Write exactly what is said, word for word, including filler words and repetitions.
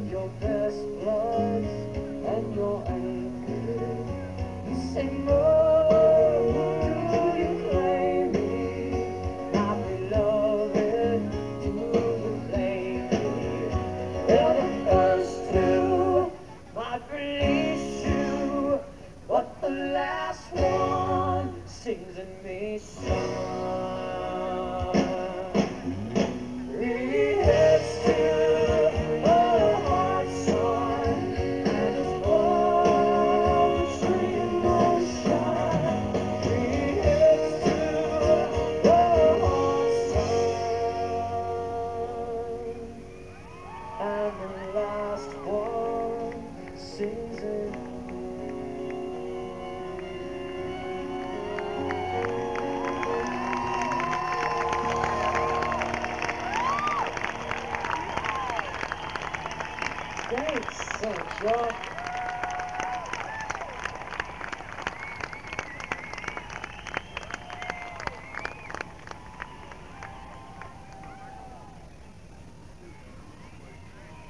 your best floods and your anger. You say, more, do you claim me? My beloved, do you blame me? Well, the first two might release you, but the last one sings in me song. And the last one sings in Thanks, so much, y'all.